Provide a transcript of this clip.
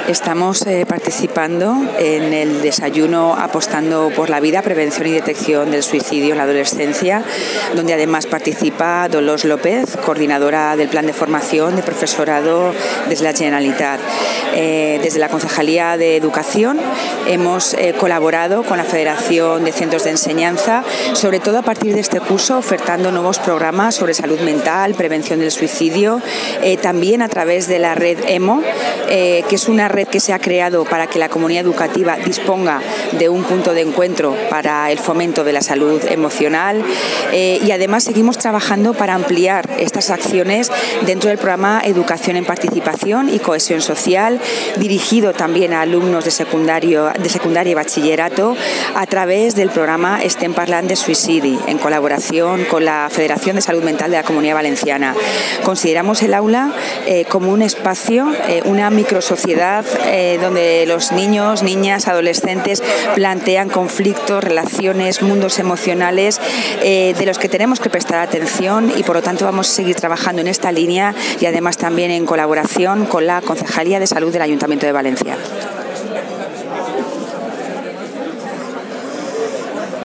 Estamos participando en el desayuno Apostando por la Vida, Prevención y Detección del Suicidio en la Adolescencia, donde además participa Dolors López, coordinadora del Plan de Formación de Profesorado desde la Generalitat. Desde la Concejalía de Educación hemos colaborado con la Federación de Centros de Enseñanza, sobre todo a partir de este curso, ofertando nuevos programas sobre salud mental, prevención del suicidio, también a través de la red EMO, que es una red que se ha creado para que la comunidad educativa disponga de un punto de encuentro para el fomento de la salud emocional, y además seguimos trabajando para ampliar estas acciones dentro del programa Educación en Participación y Cohesión Social, dirigido también a alumnos de secundaria y bachillerato a través del programa Estem Parlant de Suïcidi, en colaboración con la Federación de Salud Mental de la Comunidad Valenciana. Consideramos el aula como un espacio, una microsociedad donde los niños, niñas, adolescentes plantean conflictos, relaciones, mundos emocionales de los que tenemos que prestar atención, y por lo tanto vamos a seguir trabajando en esta línea y además también en colaboración con la Concejalía de Salud del Ayuntamiento de Valencia.